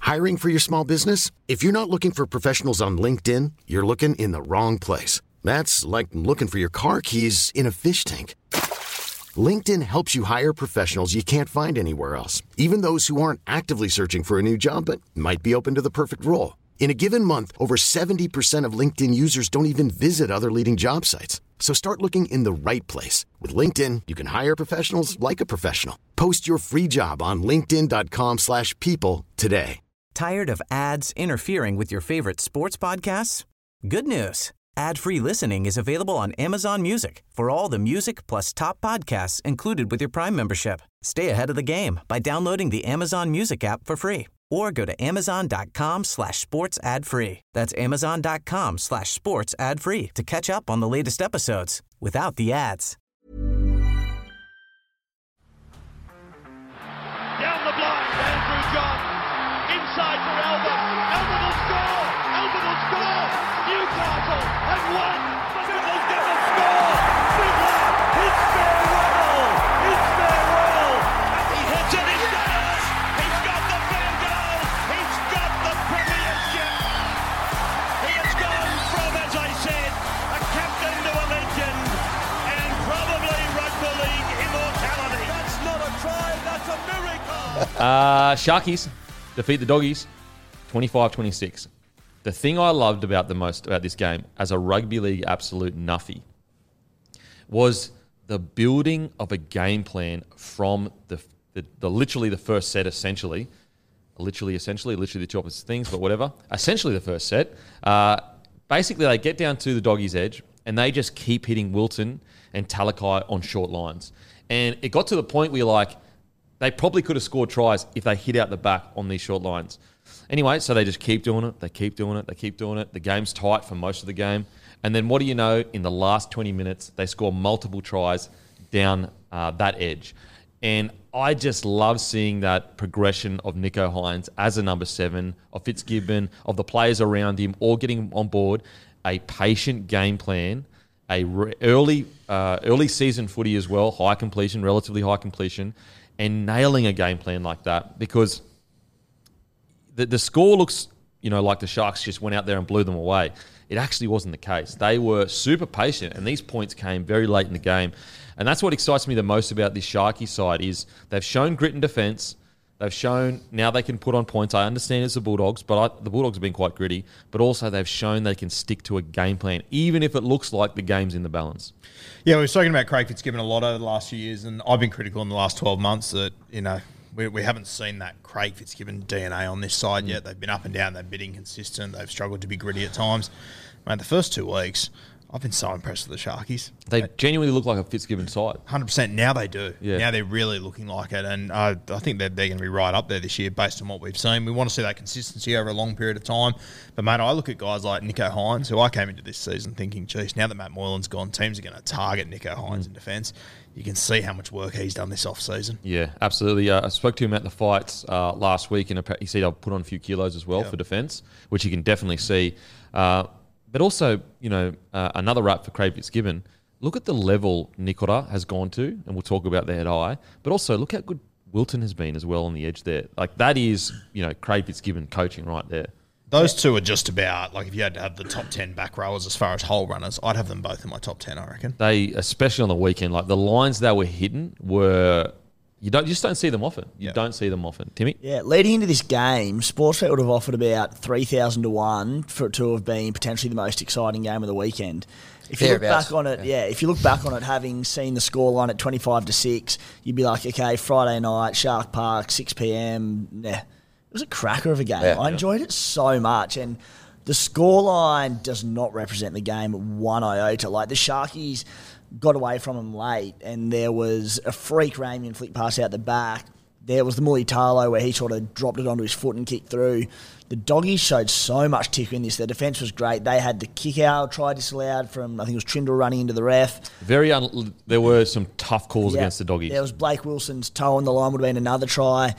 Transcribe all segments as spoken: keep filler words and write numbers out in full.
Hiring for your small business? If you're not looking for professionals on LinkedIn, you're looking in the wrong place. That's like looking for your car keys in a fish tank. LinkedIn helps you hire professionals you can't find anywhere else, even those who aren't actively searching for a new job but might be open to the perfect role. In a given month, over seventy percent of LinkedIn users don't even visit other leading job sites. So start looking in the right place. With LinkedIn, you can hire professionals like a professional. Post your free job on linkedin.com slash people today. Tired of ads interfering with your favorite sports podcasts? Good news. Ad-free listening is available on Amazon Music for all the music plus top podcasts included with your Prime membership. Stay ahead of the game by downloading the Amazon Music app for free or go to amazon.com slash sports ad free. That's amazon.com slash sports ad free to catch up on the latest episodes without the ads. Down the blind, Andrew John. Inside for Albert. Albert will score. Albert will score. Newcastle have won. Fiddler's going to score. Fiddler, it's farewell. It's farewell. And he hits it. He's got it. He's got the fair goal. He's got the premiership. He has gone from, as I said, a captain to a legend and probably rugby league immortality. That's not a try. That's a miracle. Uh, Sharkies defeat the Doggies twenty-five twenty-six. The thing I loved about the most about this game as a rugby league absolute nuffy was the building of a game plan from the, the, the literally the first set, essentially. Literally, essentially, literally the two opposite things, but whatever. Essentially the first set. Uh, basically, they get down to the Doggies' edge and they just keep hitting Wilton and Talakai on short lines. And it got to the point where you're like, they probably could have scored tries if they hit out the back on these short lines. Anyway, so they just keep doing it, they keep doing it, they keep doing it. The game's tight for most of the game. And then what do you know? In the last twenty minutes, they score multiple tries down uh, that edge. And I just love seeing that progression of Nicho Hynes as a number seven, of Fitzgibbon, of the players around him, all getting on board. A patient game plan, a re- early, uh, early season footy as well, high completion, relatively high completion, and nailing a game plan like that, because the the score looks, you know, like the Sharks just went out there and blew them away. It actually wasn't the case. They were super patient, and these points came very late in the game. And that's what excites me the most about this Sharky side is they've shown grit and defence. They've shown now they can put on points. I understand it's the Bulldogs, but I, the Bulldogs have been quite gritty. But also they've shown they can stick to a game plan, even if it looks like the game's in the balance. Yeah, we were talking about Craig Fitzgibbon a lot over the last few years, and I've been critical in the last twelve months that, you know, we, we haven't seen that Craig Fitzgibbon D N A on this side mm. yet. They've been up and down. They've been inconsistent. They've struggled to be gritty at times. Man, the first two weeks, I've been so impressed with the Sharkies. They genuinely look like a Fitzgibbon side. one hundred percent. Now they do. Yeah. Now they're really looking like it. And uh, I think they're, they're going to be right up there this year based on what we've seen. We want to see that consistency over a long period of time. But, mate, I look at guys like Nicho Hynes, who I came into this season thinking, geez, now that Matt Moylan's gone, teams are going to target Nicho Hynes mm. in defence. You can see how much work he's done this off-season. Yeah, absolutely. Uh, I spoke to him at the fights uh, last week, and he said I've put on a few kilos as well yep. for defence, which you can definitely see. Uh, But also, you know, uh, another rap for Craig Fitzgibbon. Look at the level Nikora has gone to, and we'll talk about the head high. But also, look how good Wilton has been as well on the edge there. Like, that is, you know, Craig Fitzgibbon coaching right there. Those two are just about, like, if you had to have the top ten back rowers as far as hole runners, I'd have them both in my top ten, I reckon. They, especially on the weekend, like, the lines they were hitting were... You don't you just don't see them often. You yep. don't see them often. Timmy? Yeah, leading into this game, Sportsbet would have offered about three thousand to one for it to have been potentially the most exciting game of the weekend. If you look back on it, yeah. yeah, if you look back on it, having seen the scoreline at twenty-five to six, you'd be like, okay, Friday night, Shark Park, six p.m. Nah, it was a cracker of a game. Yeah, I yeah. enjoyed it so much, and the scoreline does not represent the game one iota. Like, the Sharkies got away from him late, and there was a freak Ramian flick pass out the back. There was the Mulitalo where he sort of dropped it onto his foot and kicked through. The Doggies showed so much ticker in this. Their defence was great. They had the kick-out try disallowed from, I think it was Trindle running into the ref. Very, un- there were some tough calls yeah. against the Doggies. There was Blake Wilson's toe on the line would have been another try.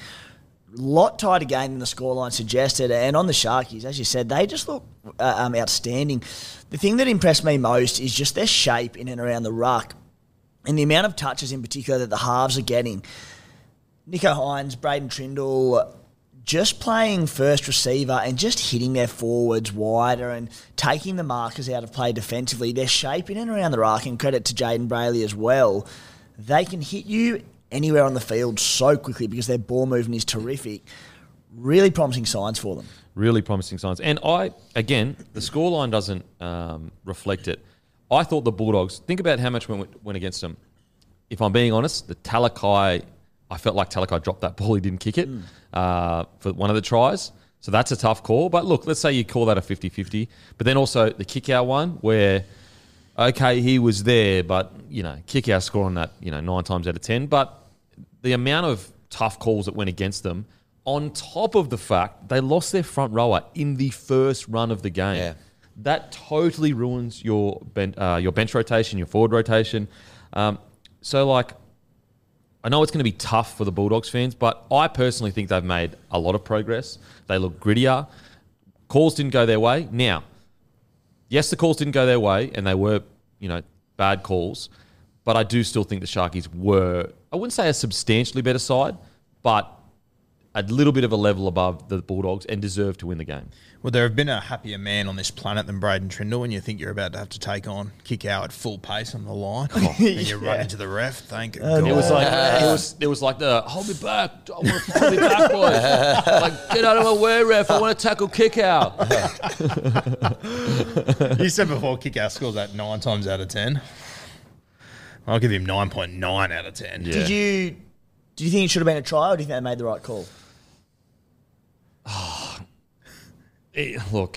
Lot tighter game than the scoreline suggested. And on the Sharkies, as you said, they just look uh, um, outstanding. The thing that impressed me most is just their shape in and around the ruck and the amount of touches in particular that the halves are getting. Nicho Hynes, Braden Trindle, just playing first receiver and just hitting their forwards wider and taking the markers out of play defensively, they're shaping and around the ruck, and credit to Jaden Brayley as well. They can hit you anywhere on the field so quickly because their ball movement is terrific. Really promising signs for them. Really promising signs. And I, again, the scoreline doesn't um, reflect it. I thought the Bulldogs, think about how much went, went against them. If I'm being honest, the Talakai, I felt like Talakai dropped that ball. He didn't kick it mm. uh, for one of the tries. So that's a tough call. But look, let's say you call that a fifty-fifty. But then also the kick-out one where, okay, he was there, but, you know, kick-out score on that, you know, nine times out of ten. But the amount of tough calls that went against them, on top of the fact they lost their front rower in the first run of the game. Yeah. That totally ruins your ben, uh, your bench rotation, your forward rotation. Um, so, like, I know it's going to be tough for the Bulldogs fans, but I personally think they've made a lot of progress. They look grittier. Calls didn't go their way. Now, yes, the calls didn't go their way, and they were, you know, bad calls, but I do still think the Sharkies were, I wouldn't say a substantially better side, but a little bit of a level above the Bulldogs and deserve to win the game. Well, there have been a happier man on this planet than Braden Trindle when you think you're about to have to take on kick out at full pace on the line. Oh, and you yeah. run into the ref. Thank uh, God. It was like it was it was like the hold me back, I want to hold me back, boys. Like, get out of my way, ref. I want to tackle kick out. You said before kick out scores that nine times out of ten. I'll give him nine point nine out of ten. Yeah. Did you do you think it should have been a try, or do you think they made the right call? Oh, it, look,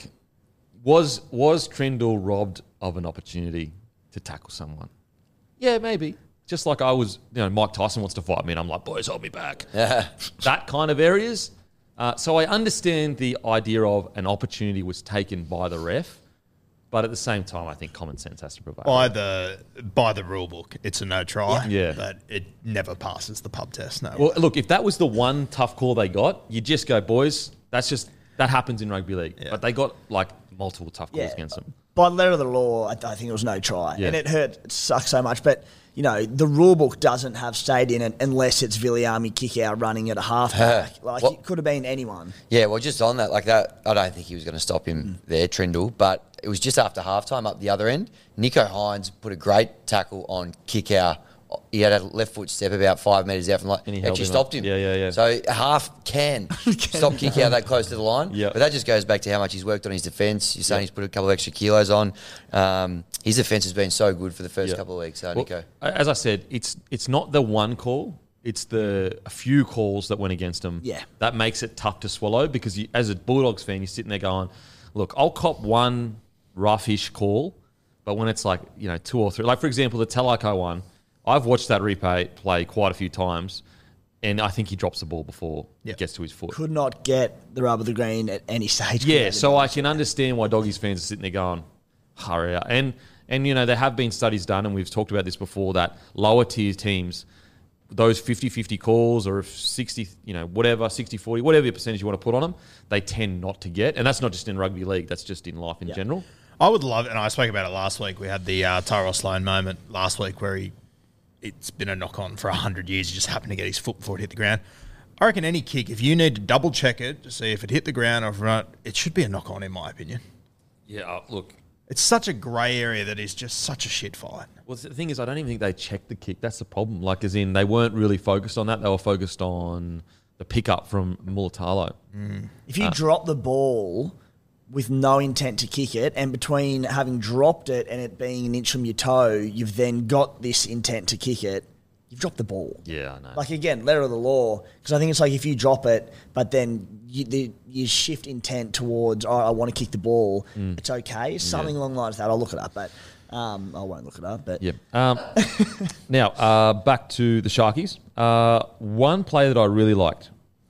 was was Trindle robbed of an opportunity to tackle someone? Yeah, maybe. Just like I was, you know, Mike Tyson wants to fight me, and I'm like, boys, hold me back. Yeah. That kind of areas. Uh, so I understand the idea of an opportunity was taken by the ref, but at the same time, I think common sense has to prevail. By the by the rule book, it's a no try. Yeah. But it never passes the pub test. No. Well, look, if that was the one tough call they got, you just go, boys, that's just, that happens in rugby league. Yeah. But they got, like, multiple tough calls yeah. against them. By letter of the law, I, I think it was no try. Yeah. And it hurt, it sucks so much. But, you know, the rule book doesn't have state in it unless it's Viliami kick out running at a halfback. Like, well, it could have been anyone. Yeah, well, just on that, like that, I don't think he was going to stop him mm. there, Trindle. But it was just after halftime up the other end. Nicho Hynes put a great tackle on kick out. He had a left foot step about five metres out from the line. And he actually him stopped him. Yeah, yeah, yeah. So half can stop kick out that close to the line. Yep. But that just goes back to how much he's worked on his defence. You're saying yep. he's put a couple of extra kilos on. Um, his defence has been so good for the first yep. couple of weeks, so well, Nicho. As I said, it's it's not the one call. It's the a few calls that went against him. Yeah. That makes it tough to swallow because you, as a Bulldogs fan, you're sitting there going, look, I'll cop one roughish call, but when it's like, you know, two or three. Like, for example, the Talakai one, I've watched that replay play quite a few times, and I think he drops the ball before yep. it gets to his foot. Could not get the rub of the green at any stage. Yeah, so I can understand why Doggies fans are sitting there going, hurry up. And, and, you know, there have been studies done, and we've talked about this before, that lower tier teams, those fifty-fifty calls or sixty, you know, whatever, sixty forty, whatever percentage you want to put on them, they tend not to get. And that's not just in rugby league, that's just in life in yep. general. I would love, and I spoke about it last week, we had the uh, Tyrell Sloan moment last week where he it's been a knock-on for one hundred years. He just happened to get his foot before it hit the ground. I reckon any kick, if you need to double-check it to see if it hit the ground or if not, it should be a knock-on in my opinion. Yeah, uh, look. It's such a grey area that is just such a shit fight. Well, the thing is, I don't even think they checked the kick. That's the problem. Like, as in, they weren't really focused on that. They were focused on the pickup from Mulatalo. Mm. If you uh, drop the ball with no intent to kick it, and between having dropped it and it being an inch from your toe, you've then got this intent to kick it, you've dropped the ball. Yeah, I know. Like, again, letter of the law, because I think it's like if you drop it, but then you, the, you shift intent towards, oh, I want to kick the ball, mm. it's okay. It's something yeah. along the lines of that. I'll look it up, but um, I won't look it up. But yeah. Um, now, uh, back to the Sharkies. Uh, one play that I really liked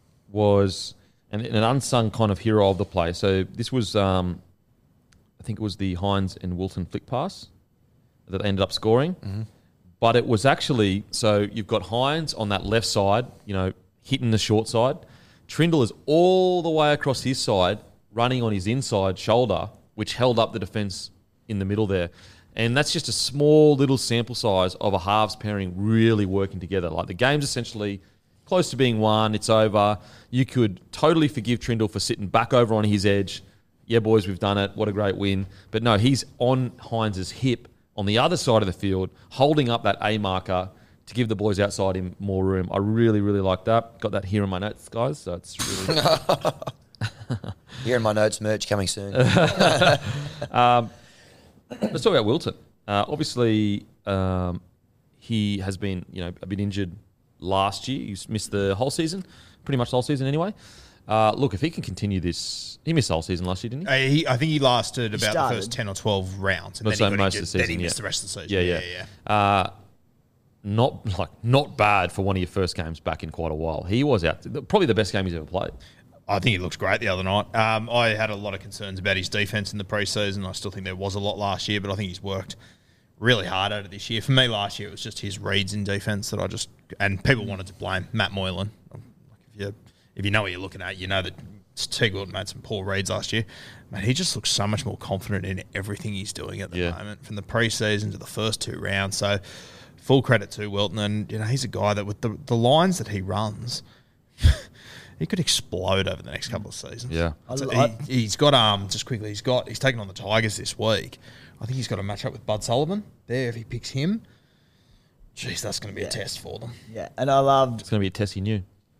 was an, an unsung kind of hero of the play. So this was, um, I think it was the Hynes and Wilton flick pass that they ended up scoring. Mm-hmm. But it was actually, so you've got Hynes on that left side, you know, hitting the short side. Trindle is all the way across his side, running on his inside shoulder, which held up the defence in the middle there. And that's just a small little sample size of a halves pairing really working together. Like, the game's essentially close to being won. It's over. You could totally forgive Trindle for sitting back over on his edge. Yeah, boys, we've done it. What a great win. But no, he's on Hines' hip on the other side of the field, holding up that A marker to give the boys outside him more room. I really, really like that. Got that here in my notes, guys. So it's really... Here in my notes, merch coming soon. um, let's talk about Wilton. Uh, obviously, um, he has been, you know, a bit injured last year. He's missed the whole season, pretty much the whole season anyway. Uh, look, if he can continue this, he missed the whole season last year, didn't he? Uh, he I think he lasted He about started. the first ten or twelve rounds, and Not then so he got most injured, of the then season, he missed yeah. the rest of the season. Yeah, yeah, yeah. yeah. Uh, not like not bad for one of your first games back in quite a while. He was out, probably the best game he's ever played. I think he looks great the other night. Um, I had a lot of concerns about his defence in the preseason. I still think there was a lot last year, but I think he's worked really hard at it this year. For me, last year it was just his reads in defence that I just and people wanted to blame Matt Moylan. Like if you if you know what you're looking at, you know that Teague Wilton made some poor reads last year. Man, he just looks so much more confident in everything he's doing at the Yeah. moment, from the preseason to the first two rounds. So full credit to Wilton, and you know he's a guy that with the the lines that he runs. He could explode over the next couple of seasons. Yeah. So I- he, he's got um just quickly. He's got he's taken on the Tigers this week. I think he's got a match up with Bud Sullivan there. If he picks him, jeez, that's going to be Yeah. a test for them. Yeah, and I loved. It's going to be a test he knew.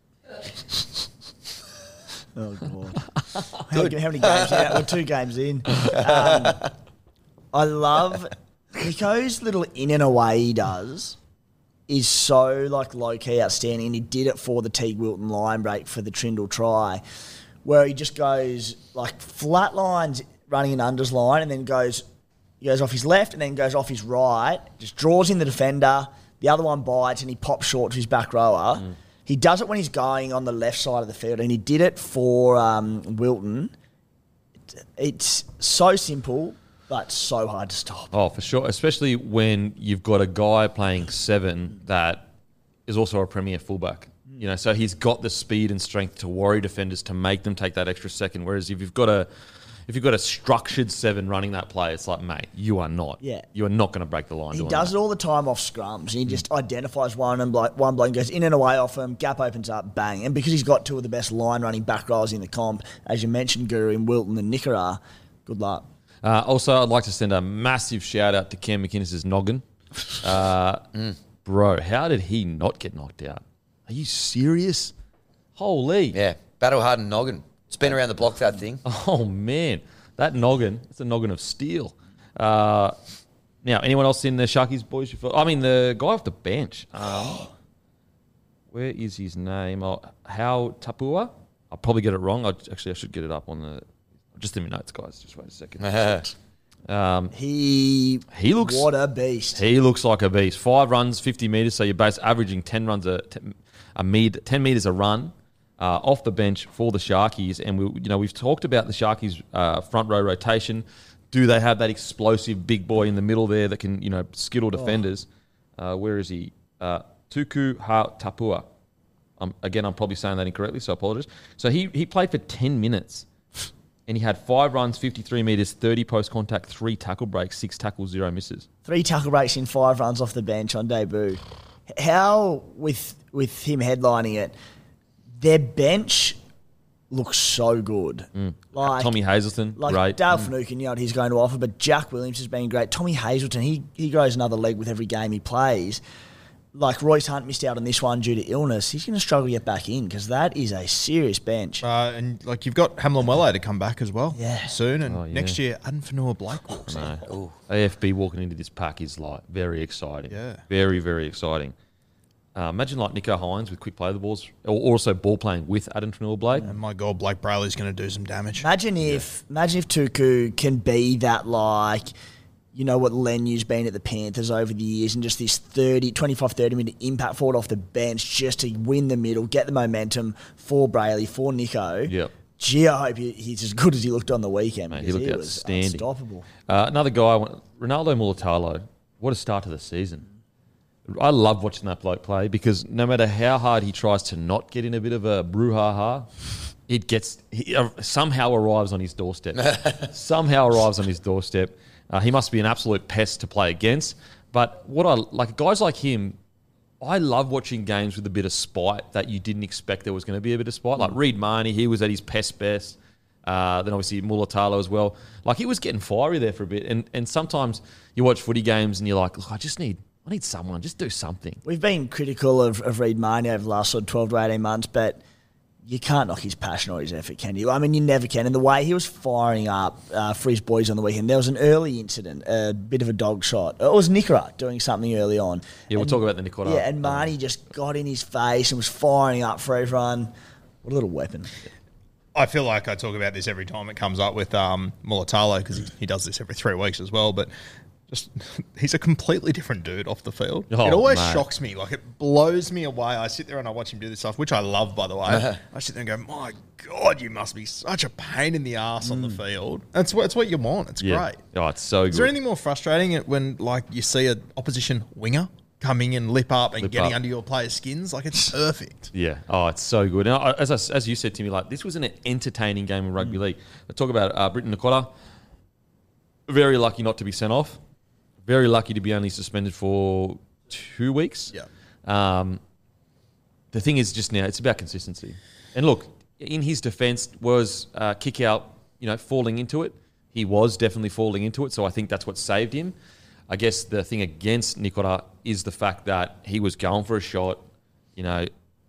Oh god, how, many, how many games? Yeah, we're two games in. Um, I love Nico's little in and away he does is so like low key outstanding, and he did it for the Teague Wilton line break for the Trindle try, where he just goes like flat lines running an unders line, and then goes he goes off his left and then goes off his right, just draws in the defender. The other one bites and he pops short to his back rower. Mm. He does it when he's going on the left side of the field, and he did it for um, Wilton. It's so simple, but so hard to stop. Oh, for sure. Especially when you've got a guy playing seven that is also a premier fullback. You know, so he's got the speed and strength to worry defenders to make them take that extra second. Whereas if you've got a if you've got a structured seven running that play, it's like, mate, you are not. Yeah. You are not going to break the line. He doing does that. it all the time off scrums. He just identifies one and like one bloke goes in and away off him, gap opens up, bang. And because he's got two of the best line running back rowers in the comp, as you mentioned, Guru in Wilton and Nickera, good luck. Uh, also, I'd like to send a massive shout out to Cam McInnes' noggin. Uh, mm. Bro, how did he not get knocked out? Are you serious? Holy. Yeah, battle hardened noggin. It's been around the block, that thing. Oh, man. That noggin, it's a noggin of steel. Uh, now, anyone else in the Sharkies boys? You feel, I mean, the guy off the bench. Um, where is his name? Oh, How Tapua? I'll probably get it wrong. I, actually, I should get it up on the... Just in my notes, guys. Just wait a second. um, he he looks... What a beast. He looks like a beast. Five runs, fifty metres, so you're base averaging ten runs a, a mid, ten metres a run. Uh, off the bench for the Sharkies, and we, you know, we've talked about the Sharkies' uh, front row rotation. Do they have that explosive big boy in the middle there that can, you know, skittle defenders? Oh. Uh, where is he? Uh, Tuku Ha Tapua. Um, again, I'm probably saying that incorrectly, so I apologize. So he he played for ten minutes, and he had five runs, fifty-three metres, thirty post contact, three tackle breaks, six tackles, zero misses. Three tackle breaks in five runs off the bench on debut. How with with him headlining it? Their bench looks so good. Mm. Like Tommy Hazelton, like great. Dale Mm. Finucane, you know what he's going to offer, but Jack Williams has been great. Tommy Hazelton, he he grows another leg with every game he plays. Like Royce Hunt missed out on this one due to illness. He's going to struggle to get back in because that is a serious bench. Uh, and like you've got Hamlin Wello to come back as well Yeah. soon, and Oh, yeah. next year Aden Fanua Blake walks in. No. A F B walking into this pack is like very exciting. Yeah. Very, very exciting. Uh, imagine like Nico Hines with quick play the balls, or also ball playing with Aden Fanua-Blake. And my God, Blake Brayley's going to do some damage. Imagine if imagine if Tuku can be that, like, you know what Lenyu's been at the Panthers over the years, and just this thirty, twenty-five, thirty minute impact forward off the bench just to win the middle, get the momentum for Brayley, for Nico. Yep. Gee, I hope he, he's as good as he looked on the weekend. Mate, he because looked was outstanding. unstoppable. Uh, another guy, I want- Ronaldo Mulatalo. What a start to the season. I love watching that bloke play because no matter how hard he tries to not get in a bit of a brouhaha, it gets he uh, somehow arrives on his doorstep. somehow arrives on his doorstep. Uh, he must be an absolute pest to play against. But what I like, guys like him, I love watching games with a bit of spite that you didn't expect there was going to be a bit of spite. Like Reid Marnie, he was at his pest best. Uh, then obviously Mulatalo as well. Like he was getting fiery there for a bit. And and sometimes you watch footy games and you're like, look, I just need I need someone, just do something. We've been critical of, of Reid Marnie over the last sort of twelve to eighteen months, but you can't knock his passion or his effort, can you? I mean, you never can. And the way he was firing up uh, for his boys on the weekend, there was an early incident, a bit of a dog shot. It was Nicola doing something early on. Yeah, we'll and, talk about the Nicola. Yeah, and Marnie just got in his face and was firing up for everyone. What a little weapon. I feel like I talk about this every time it comes up with um, Mulatalo because he, he does this every three weeks as well, but just he's a completely different dude off the field. Oh, it always mate. shocks me. Like, it blows me away. I sit there and I watch him do this stuff, which I love, by the way. I sit there and go, my God, you must be such a pain in the ass mm. on the field. That's what, that's what you want. It's yeah. great. Oh, it's so Is good. Is there anything more frustrating when, like, you see an opposition winger coming in, lip up and lip getting up. under your players' skins? Like, it's perfect. Yeah. Oh, it's so good. Now, as I, as you said to me, like, this was an entertaining game of rugby mm. league. Let's talk about uh, Britton Nicola. Very lucky not to be sent off. Very lucky to be only suspended for two weeks. Yeah. Um, the thing is just now, it's about consistency. And look, in his defence, was uh, kick out, you know, falling into it. He was definitely falling into it, so I think that's what saved him. I guess the thing against Nicola is the fact that he was going for a shot. You know,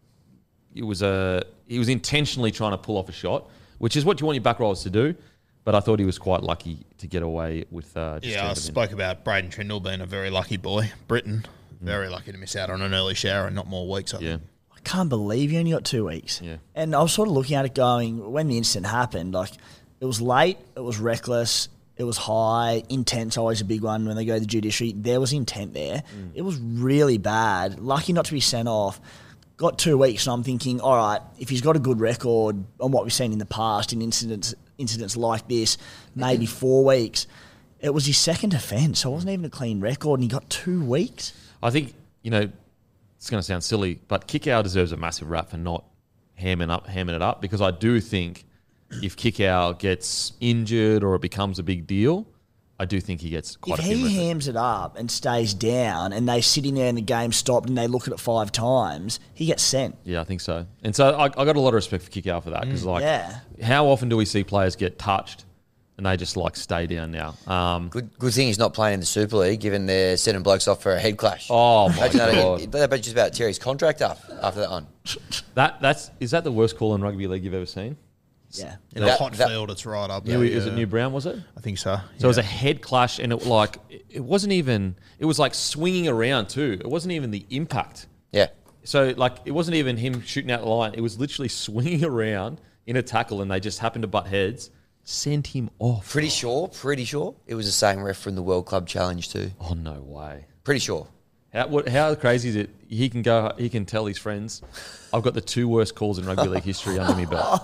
it was a he was intentionally trying to pull off a shot, which is what you want your back rollers to do. But I thought he was quite lucky to get away with uh, just Yeah, I spoke about Braden Trindle being a very lucky boy. Britain, very mm. lucky to miss out on an early shower and not more weeks, I yeah. think. I can't believe you only got two weeks. Yeah. And I was sort of looking at it going, when the incident happened, like, it was late, it was reckless, it was high, intense, always a big one when they go to the judiciary. There was intent there. Mm. It was really bad. Lucky not to be sent off. Got two weeks, and I'm thinking, all right, if he's got a good record on what we've seen in the past in incidents incidents like this, maybe four weeks. It was his second offence, so it wasn't even a clean record, and he got two weeks. I think, you know, it's going to sound silly, but Kickout deserves a massive rap for not hamming up, hamming it up, because I do think if Kickout gets injured or it becomes a big deal, I do think he gets quite if a few. If he hams it up and stays down and they sit in there and the game stopped and they look at it five times, he gets sent. Yeah, I think so. And so I, I got a lot of respect for Kickout for that, because mm, like, yeah. how often do we see players get touched and they just like stay down now? Um, good, good thing he's not playing in the Super League, given they're sending blokes off for a head clash. Oh my God! That, that, just about Terry's contract up after that one. That that's is that the worst call in rugby league you've ever seen? Yeah. In a hot that, field, it's right up there. New, yeah. Is it New Brown, was it? I think so. So yeah. it was a head clash, and it like it wasn't even, it was like swinging around too. It wasn't even the impact. Yeah. So like it wasn't even him shooting out the line. It was literally swinging around in a tackle, and they just happened to butt heads. Sent him off. Pretty sure, pretty sure. It was the same ref from the World Club Challenge too. Oh, no way. Pretty sure. How, what, how crazy is it? He can go, he can tell his friends, I've got the two worst calls in rugby league history under me belt.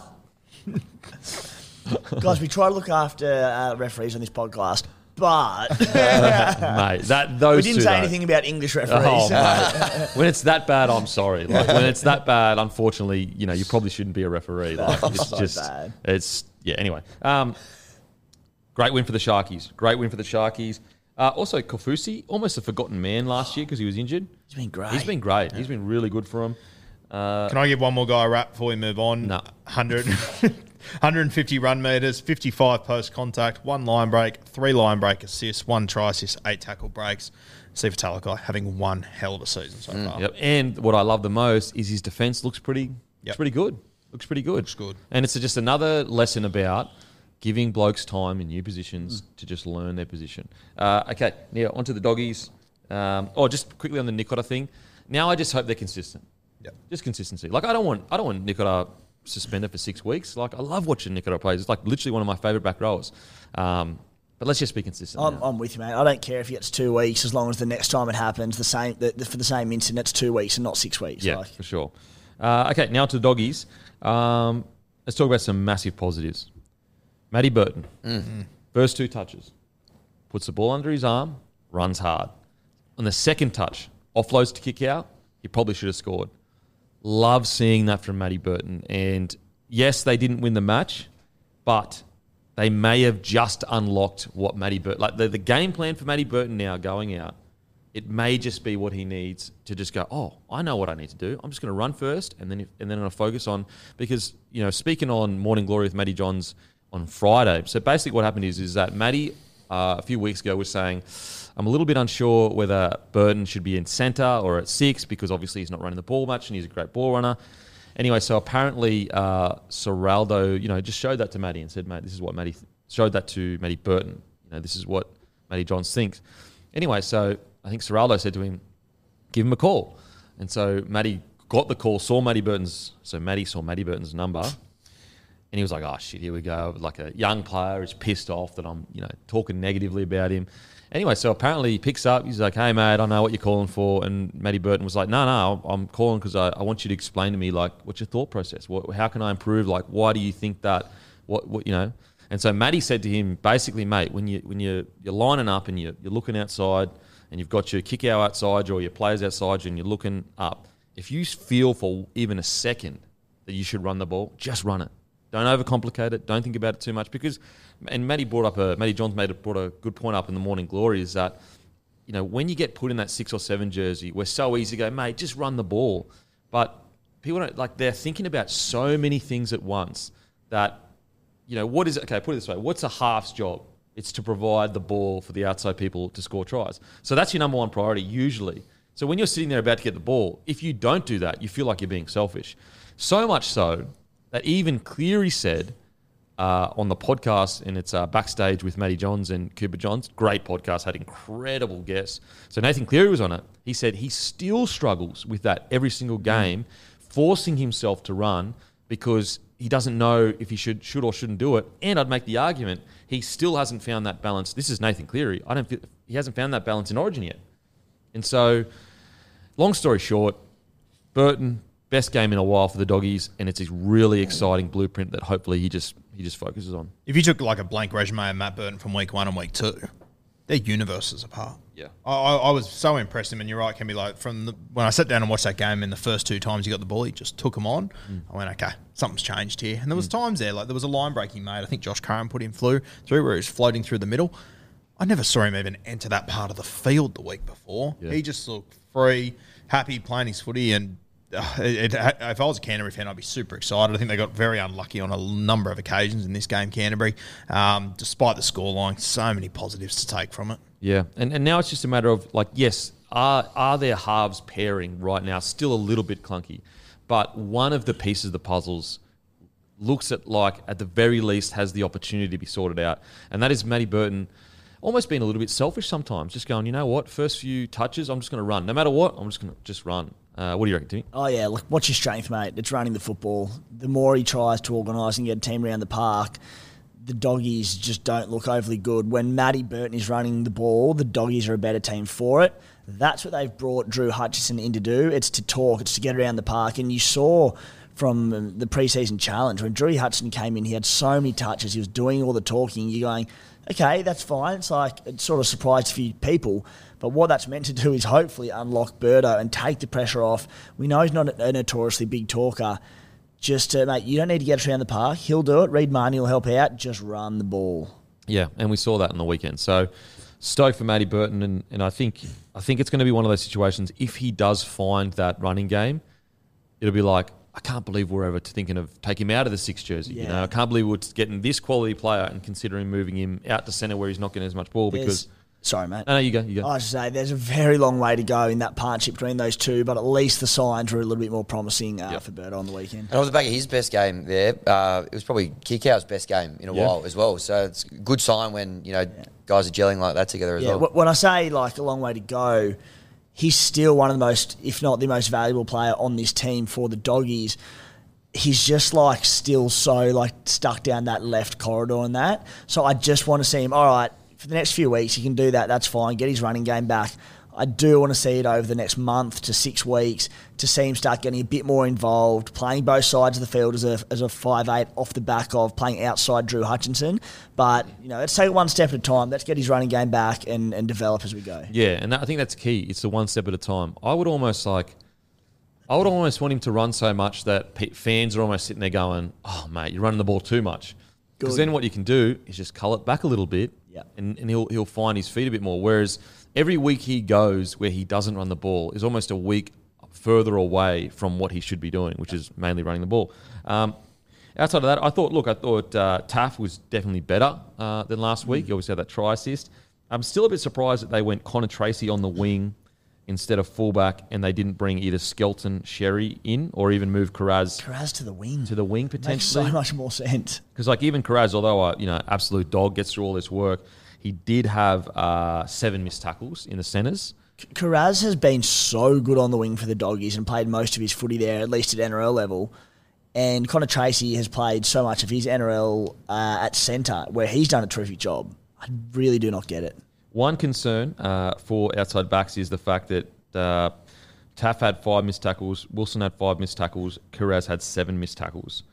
Guys, we try to look after uh, referees on this podcast, but mate, that those we didn't two, say though. anything about English referees. Oh, mate. When it's that bad, I'm sorry. Like when it's that bad, unfortunately, you know, you probably shouldn't be a referee. Like it's so just, bad. it's yeah. Anyway, um, great win for the Sharkies. Great win for the Sharkies. Uh, also, Kofusi, almost a forgotten man last year because he was injured. He's been great. He's been great. Yeah. He's been really good for him. Uh, Can I give one more guy a wrap before we move on? No. one hundred, one hundred fifty run metres, fifty-five post contact, one line break, three line break assists, one try assist, eight tackle breaks. Sifa Talakai having one hell of a season so mm, far. Yep. And what I love the most is his defence looks pretty, yep. looks pretty good. Looks pretty good. Looks good. And it's just another lesson about giving blokes time in new positions mm. to just learn their position. Uh, okay, now onto the doggies. Um, oh, just quickly on the Nicola thing. Now I just hope they're consistent. Yep. Just consistency. Like I don't want, I don't want Nicola suspended for six weeks. Like I love watching Nicola play. It's like literally one of my favourite back rowers. Um, but let's just be consistent. I'm, I'm with you, mate. I don't care if he gets two weeks as long as the next time it happens, the same the, the, for the same incident, it's two weeks and not six weeks. Yeah, like. for sure. Uh, okay, now to the doggies. Um, let's talk about some massive positives. Matty Burton, mm-hmm. first two touches, puts the ball under his arm, runs hard. On the second touch, offloads to kick out. He probably should have scored. Love seeing that from Matty Burton. And yes, they didn't win the match, but they may have just unlocked what Matty Burton... Like the, the game plan for Matty Burton now going out it may just be what he needs to just go, oh, I know what I need to do. I'm just going to run first, and then if, and then I'm going to focus on, because, you know, speaking on Morning Glory with Matty Johns on Friday, so basically what happened is, is that Matty uh, a few weeks ago was saying, I'm a little bit unsure whether Burton should be in centre or at six, because obviously he's not running the ball much and he's a great ball runner. Anyway, so apparently uh, Ciraldo, you know, just showed that to Matty and said, mate, this is what Matty th- showed that to Matty Burton. You know, this is what Matty Johns thinks. Anyway, so I think Ciraldo said to him, give him a call. And so Matty got the call, saw Matty Burton's, so Matty saw Matty Burton's number, and he was like, oh shit, here we go. Like a young player is pissed off that I'm, you know, talking negatively about him. Anyway, so apparently he picks up, he's like, hey, mate, I know what you're calling for. And Matty Burton was like, no, no, I'm calling because I, I want you to explain to me, like, what's your thought process? What, how can I improve? Like, why do you think that? What, what you know? And so Matty said to him, basically, mate, when, you, when you're, you're lining up and you're, you're looking outside and you've got your kick out outside you or your players outside you and you're looking up, if you feel for even a second that you should run the ball, just run it. Don't overcomplicate it. Don't think about it too much, because, and Matty brought up a Matty Johns made a, brought a good point up in the Morning Glory, is that, you know, when you get put in that six or seven jersey, we're so easy to go, mate, just run the ball. But people don't, like, they're thinking about so many things at once that, you know, what is it? Okay, put it this way: what's a half's job? It's to provide the ball for the outside people to score tries. So that's your number one priority usually. So when you're sitting there about to get the ball, if you don't do that, you feel like you're being selfish. So much so that even Cleary said uh, on the podcast, and it's uh, Backstage with Matty Johns and Cooper Johns, great podcast, had incredible guests. So Nathan Cleary was on it. He said he still struggles with that every single game, forcing himself to run because he doesn't know if he should should or shouldn't do it. And I'd make the argument, he still hasn't found that balance. This is Nathan Cleary. I don't feel, he hasn't found that balance in Origin yet. And so, long story short, Burton, best game in a while for the Doggies, and it's a really exciting blueprint that hopefully he just he just focuses on. If you took like a blank resume of Matt Burton from week one and week two, they're universes apart. Yeah, I, I, I was so impressed him, and you're right, can be like from the, when I sat down and watched that game, and the first two times he got the ball, he just took him on. Mm. I went, okay, something's changed here, and there was mm. times there, like there was a line break he made. I think Josh Curran put him through through where he was floating through the middle. I never saw him even enter that part of the field the week before. Yeah. He just looked free, happy playing his footy, and uh, it, it, if I was a Canterbury fan, I'd be super excited. I think they got very unlucky on a number of occasions in this game, Canterbury. Um, despite the scoreline, so many positives to take from it. Yeah, and and now it's just a matter of, like, yes, are are their halves pairing right now still a little bit clunky, but one of the pieces of the puzzles looks at, like, at the very least has the opportunity to be sorted out, and that is Matty Burton almost being a little bit selfish sometimes, just going, you know what, first few touches, I'm just going to run. No matter what, I'm just going to just run. Uh, what do you reckon, Timmy? Oh, yeah, look, what's your strength, mate? It's running the football. The more he tries to organise and get a team around the park, the Doggies just don't look overly good. When Matty Burton is running the ball, the Doggies are a better team for it. That's what they've brought Drew Hutchison in to do. It's to talk. It's to get around the park. And you saw from the preseason challenge, when Drew Hutchison came in, he had so many touches. He was doing all the talking. You're going, okay, that's fine. It's like, it's sort of surprised a few people. But what that's meant to do is hopefully unlock Birdo and take the pressure off. We know he's not a notoriously big talker. Just, uh, mate, you don't need to get around the park. He'll do it. Reid Marnie will help out. Just run the ball. Yeah, and we saw that on the weekend. So stoked for Matty Burton, and, and I think I think it's going to be one of those situations, if he does find that running game, it'll be like, I can't believe we're ever thinking of taking him out of the six jersey. Yeah. You know, I can't believe we're getting this quality player and considering moving him out to centre where he's not getting as much ball. There's, because... Sorry, mate. No, no, you go, you go. I was just say, there's a very long way to go in that partnership between those two, but at least the signs were a little bit more promising uh, yep. for Birdo on the weekend. And on the back of his best game there, uh, it was probably Kikau's best game in a yeah. while as well. So it's a good sign when, you know, yeah. guys are gelling like that together as yeah. well. When I say, like, a long way to go, he's still one of the most, if not the most valuable player on this team for the Doggies. He's just, like, still so, like, stuck down that left corridor and that. So I just want to see him, all right, for the next few weeks, he can do that. That's fine. Get his running game back. I do want to see it over the next month to six weeks to see him start getting a bit more involved, playing both sides of the field as a as a five eight off the back of playing outside Drew Hutchison. But, you know, let's take it one step at a time. Let's get his running game back and, and develop as we go. Yeah, and that, I think that's key. It's the one step at a time. I would almost like... I would almost want him to run so much that fans are almost sitting there going, oh, mate, you're running the ball too much. Because then what you can do is just cull it back a little bit, yep. and, and he'll he'll find his feet a bit more. Whereas every week he goes where he doesn't run the ball is almost a week further away from what he should be doing, which is mainly running the ball. Um, outside of that, I thought, look, I thought uh, Taff was definitely better uh, than last week. He obviously had that try assist. I'm still a bit surprised that they went Connor Tracy on the wing instead of fullback, and they didn't bring either Skelton, Sherry in, or even move Karaz. Karaz to the wing. To the wing, potentially. Makes so much more sense. Because, like, even Karaz, although a you know, absolute dog, gets through all this work, he did have uh, seven missed tackles in the centres. Karaz has been so good on the wing for the Doggies and played most of his footy there, at least at N R L level. And Connor Tracy has played so much of his N R L uh, at centre, where he's done a terrific job. I really do not get it. One concern uh, for outside backs is the fact that uh, Taff had five missed tackles, Wilson had five missed tackles, Karaz had seven missed tackles.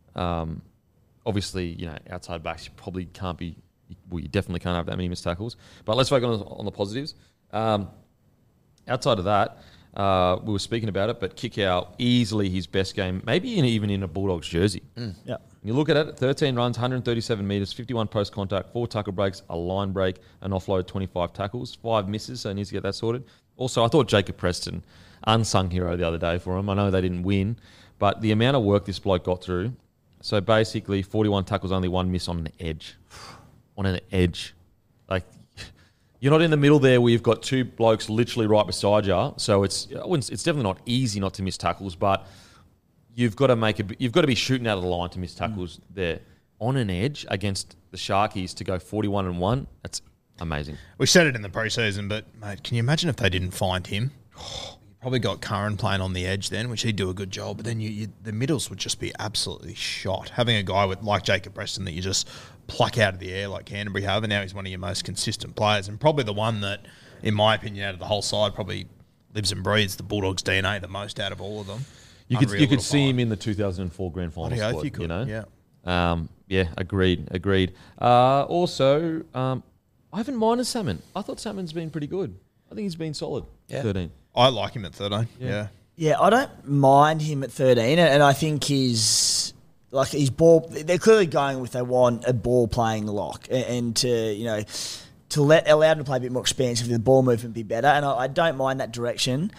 Um, obviously, you know, outside backs you probably can't be, well, you definitely can't have that many missed tackles. But let's focus on, on the positives. Um, outside of that, uh, we were speaking about it, but Kikau, easily his best game, maybe in, even in a Bulldogs jersey. Mm. Yeah. You look at it, thirteen runs, one hundred thirty-seven metres, fifty-one post-contact, four tackle breaks, a line break, an offload, twenty-five tackles, five misses, so he needs to get that sorted. Also, I thought Jacob Preston, unsung hero the other day for him. I know they didn't win, but the amount of work this bloke got through, so basically forty-one tackles, only one miss on an edge. On an edge. Like, you're not in the middle there where you've got two blokes literally right beside you, so it's it's definitely not easy not to miss tackles, but you've got to make a, you've got to be shooting out of the line to miss tackles mm. there. On an edge against the Sharkies to go forty-one and one, that's amazing. We said it in the preseason, but mate, can you imagine if they didn't find him? You probably got Curran playing on the edge then, which he'd do a good job, but then you, you the middles would just be absolutely shot. Having a guy with like Jacob Preston that you just pluck out of the air like Canterbury have, and now he's one of your most consistent players, and probably the one that, in my opinion, out of the whole side, probably lives and breathes the Bulldogs' D N A the most out of all of them. You could you could see him in the two thousand four grand final squad, squad, you, could, you know? Yeah. Um, yeah, agreed, agreed. Uh, also, um, I haven't minded Salmon. I thought Salmon's been pretty good. I think he's been solid. Yeah. thirteen. I like him at thirteen. Yeah. yeah. Yeah, I don't mind him at thirteen, and I think he's like his ball. They're clearly going with they want a ball playing lock, and, and to you know to let allow him to play a bit more expansively, the ball movement be better, and I, I don't mind that direction.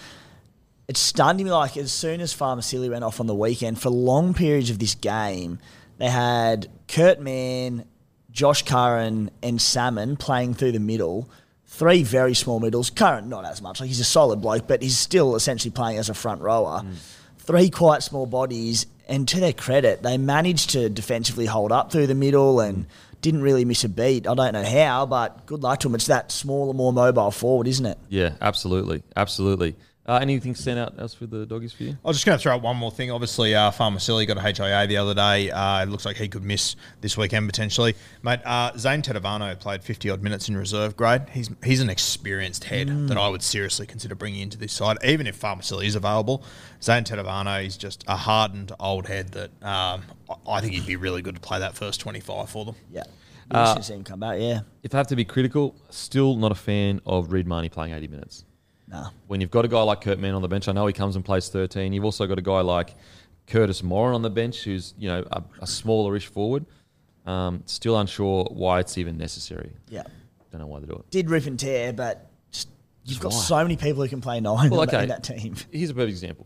It stunned me, like, as soon as Farmasili went off on the weekend, for long periods of this game, they had Kurt Mann, Josh Curran, and Salmon playing through the middle. Three very small middles. Curran, not as much. Like, he's a solid bloke, but he's still essentially playing as a front rower. Mm. Three quite small bodies, and to their credit, they managed to defensively hold up through the middle and didn't really miss a beat. I don't know how, but good luck to them. It's that smaller, more mobile forward, isn't it? Yeah, absolutely. Absolutely. Uh, anything stand out else for the Doggies for you? I was just going to throw out one more thing. Obviously, uh, Farmasili got a H I A the other day. Uh, it looks like he could miss this weekend potentially. Mate, uh, Zane Tedovano played fifty-odd minutes in reserve grade. He's he's an experienced head mm. that I would seriously consider bringing into this side. Even if Farmasili is available, Zane Tedovano is just a hardened old head that um, I think he'd be really good to play that first twenty-five for them. Yeah. Uh, see him come back, yeah. If I have to be critical, still not a fan of Reid Marnie playing eighty minutes. Nah. When you've got a guy like Kurt Mann on the bench, I know he comes and plays thirteen. You've also got a guy like Curtis Moran on the bench, who's you know a, a smallerish forward. Um, still unsure why it's even necessary. Yeah, don't know why they do it. Did rip and tear, but just, you've Just got why? so many people who can play nine Well, in okay. that team. Here's a perfect example.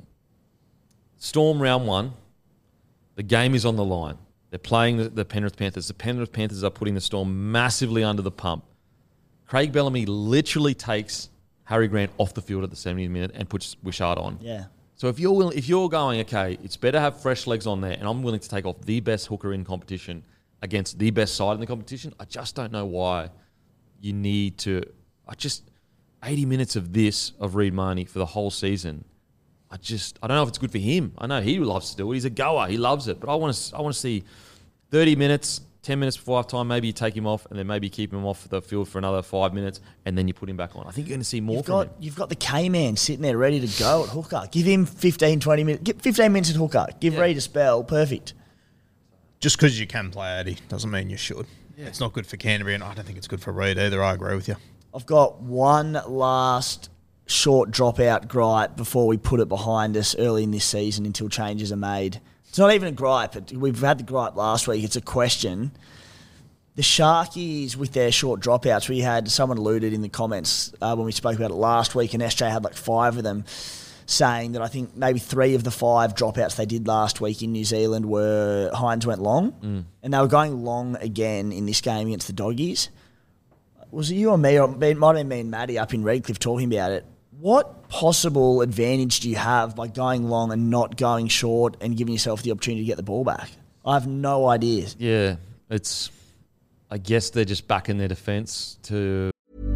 Storm round one, the game is on the line. They're playing the, the Penrith Panthers. The Penrith Panthers are putting the Storm massively under the pump. Craig Bellamy literally takes Harry Grant off the field at the seventieth minute and puts Wishart on. Yeah. So if you're willing, if you're going, okay, it's better to have fresh legs on there, and I'm willing to take off the best hooker in competition against the best side in the competition, I just don't know why you need to. I just eighty minutes of this of Reid Marnie for the whole season. I just I don't know if it's good for him. I know he loves to do it. He's a goer. He loves it. But I want to I want to see thirty minutes. ten minutes before half time, maybe you take him off and then maybe keep him off the field for another five minutes and then you put him back on. I think you're going to see more you've from got, him. You've got the K-Man sitting there ready to go at hooker. Give him fifteen, twenty minutes. Get fifteen minutes at hooker. Give Yeah. Reid a spell. Perfect. Just because you can play Addy doesn't mean you should. Yeah. It's not good for Canterbury, and I don't think it's good for Reid either. I agree with you. I've got one last short dropout gripe before we put it behind us early in this season until changes are made. It's not even a gripe. It, we've had the gripe last week. It's a question. the Sharkies with their short dropouts, we had someone alluded in the comments uh, when we spoke about it last week, and S J had like five of them, saying that I think maybe three of the five dropouts they did last week in New Zealand were Hines went long, mm. and they were going long again in this game against the Doggies. Was it you or me, or it might have been me and Maddie up in Redcliffe talking about it? What possible advantage do you have by going long and not going short and giving yourself the opportunity to get the ball back? I have no idea. Yeah, it's... I guess they're just backing their defence to...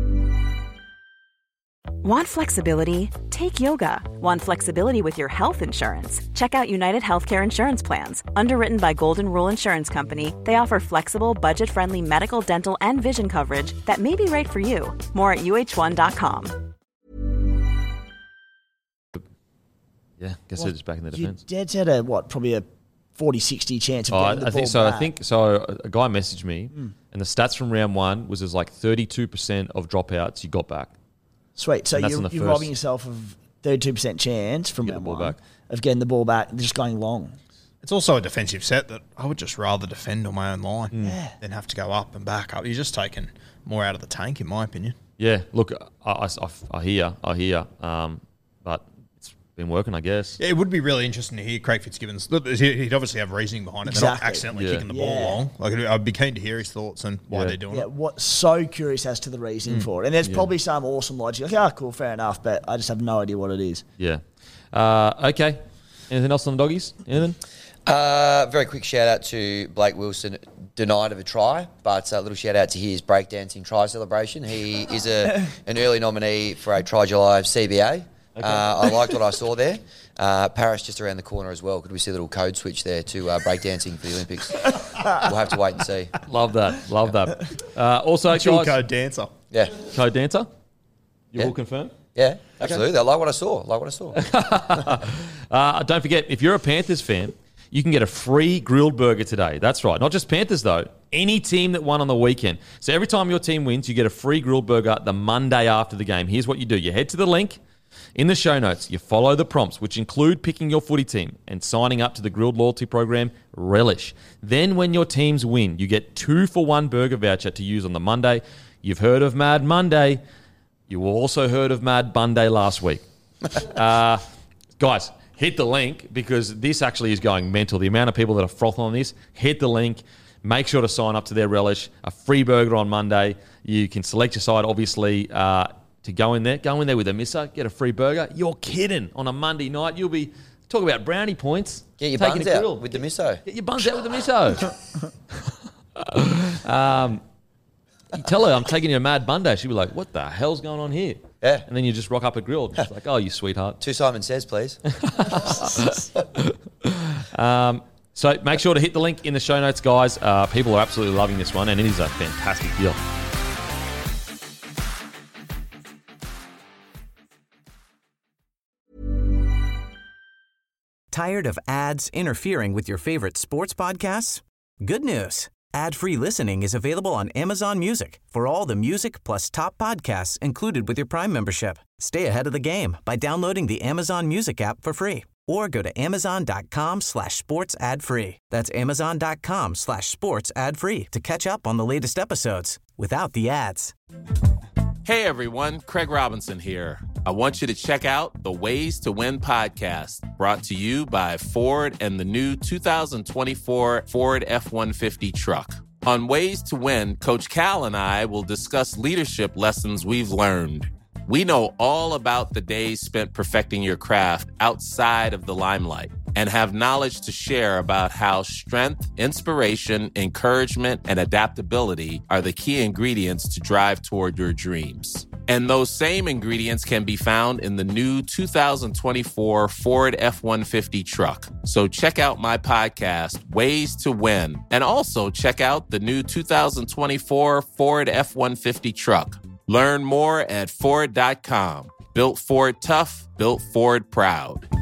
Want flexibility? Take yoga. Want flexibility with your health insurance? Check out United Healthcare Insurance Plans. Underwritten by Golden Rule Insurance Company, they offer flexible, budget-friendly medical, dental, and vision coverage that may be right for you. More at U H one dot com. Yeah, I guess well, they're just backing their defence. Your dad's had a, what, probably a forty sixty chance of oh, getting the I think ball so. back. I think so. A guy messaged me, mm. and the stats from round one was there's like thirty-two percent of dropouts you got back. Sweet. So you're, you're robbing yourself of thirty-two percent chance from round one back. of getting the ball back, just going long. It's also a defensive set that I would just rather defend on my own line mm. than have to go up and back up. You're just taking more out of the tank, in my opinion. Yeah, look, I, I, I hear, I hear, um, but it's been working, I guess. Yeah, it would be really interesting to hear Craig Fitzgibbon's. Look, he'd obviously have reasoning behind it. Exactly. They're not accidentally yeah. kicking the yeah. ball long. Like, I'd be keen to hear his thoughts and why yeah. they're doing yeah, it. What? So curious as to the reasoning mm. for it. And there's yeah. probably some awesome logic. Like, ah, oh, cool, fair enough, but I just have no idea what it is. Yeah. Uh, okay. Anything else on the Doggies? Anything? Uh, very quick shout out to Blake Wilson, denied of a try, but a little shout out to his breakdancing try celebration. He is a an early nominee for a Try July C B A. Okay. Uh, I liked what I saw there. Uh, Paris just around the corner as well. Could we see a little code switch there to uh, breakdancing for the Olympics? We'll have to wait and see. Love that. Love that. Uh, also, Dual guys, code dancer. Yeah. Code dancer? You yeah. all confirm? Yeah, absolutely. Okay. I like what I saw. I like what I saw. uh, don't forget, if you're a Panthers fan, you can get a free grilled burger today. That's right. Not just Panthers, though. Any team that won on the weekend. So every time your team wins, you get a free grilled burger the Monday after the game. Here's what you do. You head to the link in the show notes. You follow the prompts, which include picking your footy team and signing up to the grilled loyalty program, Relish. Then when your teams win, you get two for one burger voucher to use on the Monday. You've heard of Mad Monday. You also heard of Mad Monday last week. uh, guys, hit the link because this actually is going mental. The amount of people that are frothing on this, hit the link. Make sure to sign up to their Relish. A free burger on Monday. You can select your side, obviously, uh, to go in there. Go in there with a misser, get a free burger. You're kidding. On a Monday night, you'll be talking about brownie points. Get your buns out with the miso. Get your buns out with the miso. um, you tell her I'm taking you a Mad Monday. She'll be like, what the hell's going on here? Yeah. And then you just rock up a grill. She's like, oh, you sweetheart. Two Simon Says, please. um, so make sure to hit the link in the show notes, guys. Uh, people are absolutely loving this one, and it is a fantastic deal. Tired of ads interfering with your favorite sports podcasts? Good news. Ad-free listening is available on Amazon Music for all the music plus top podcasts included with your Prime membership. Stay ahead of the game by downloading the Amazon Music app for free or go to amazon.com slash sports ad free. That's amazon.com slash sports ad free to catch up on the latest episodes without the ads. Hey everyone, Craig Robinson here. I want you to check out the Ways to Win podcast, brought to you by Ford and the new two thousand twenty-four Ford F one fifty truck. On Ways to Win, Coach Cal and I will discuss leadership lessons we've learned. We know all about the days spent perfecting your craft outside of the limelight and have knowledge to share about how strength, inspiration, encouragement, and adaptability are the key ingredients to drive toward your dreams. And those same ingredients can be found in the new two thousand twenty-four Ford F one fifty truck. So check out my podcast, Ways to Win, and also check out the new two thousand twenty-four Ford F one fifty truck. Learn more at Ford dot com. Built Ford tough, built Ford proud.